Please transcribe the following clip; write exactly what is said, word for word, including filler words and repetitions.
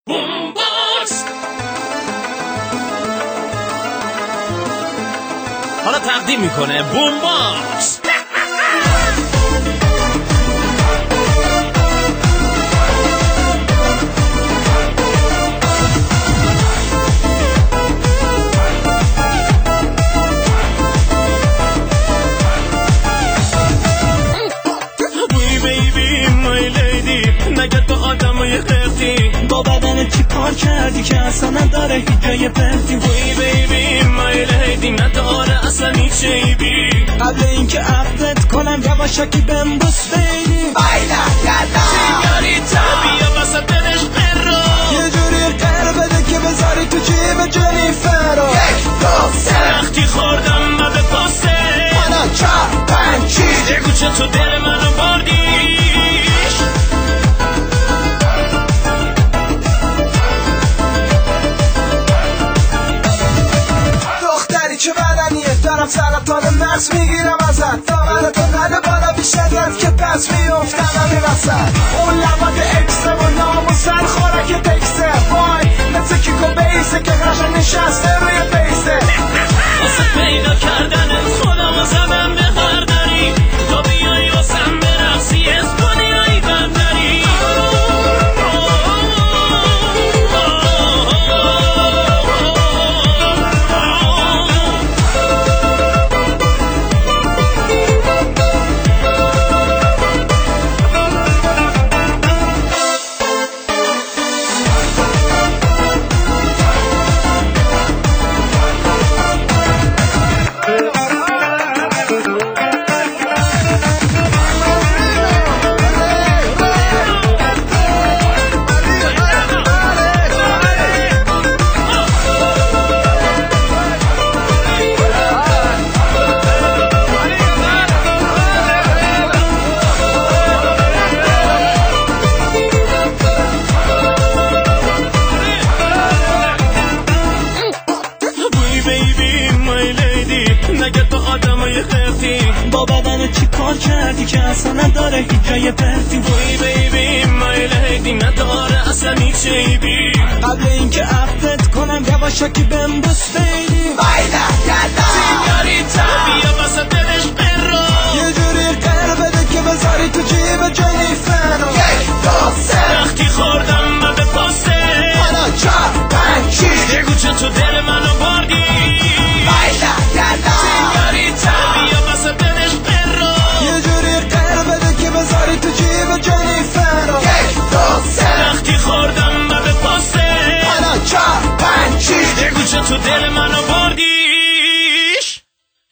بوم باکس. حالا تقدیم میکنه بوم باکس. با بدن چی کار کردی که اصلا نداره هیچ جای پرتی؟ وی بیبی مای لیدی نداره اصلا هیچ عیبی. قبل اینکه عقدت کنم یواشکی بهم بوس بدی. بایلا یالا سینیوریتا بیا واسه دلش پرو یه جوری قهر بده که بذاری تو جیب جنیفر. یک دو سه وقتی خوردم و به پاسه منو چار پنج شیش یه گوچه تو دل منو بردیش. چه بدنیه دارم سرطان مغز میگیرم ازت. دامن تو نده بالا بیشتر از که پس میفتم همین وسط. اون لبات اکسه و نام و سر خوراک تکسه. وای مثل کیکو بیسه که قشن نشسته روی بیسه. واسه پیدا کردن خودم زدم به هر دری تا بیایی واسم برقصی اسپانیایی بندری. با بدن چی کار کردی که اصلا نداره هیچ جای پرتی؟ وی بیبی مای لیدی نداره اصلا هیچ عیبی. قبل اینکه عقدت کنم یواشکی بهم بوس بدی. بایلا یالا سینیوریتا بیا واسه دلش پرو یه جوری قهر بده که بذاری تو جیب جنیفر. یک دو سه وقتی خوردم و به پاسه منو چار پنج شیش یه گوچه تو دل منو بردی. بایلا یالا سینیوریتا بیا واسه دلش پرو یه جوری قهر بده که بذاری تو جیب جنیفر. یک دو سه وقتی خوردم و به پاسه منو چار پنج شیش یه گوچه تو دل منو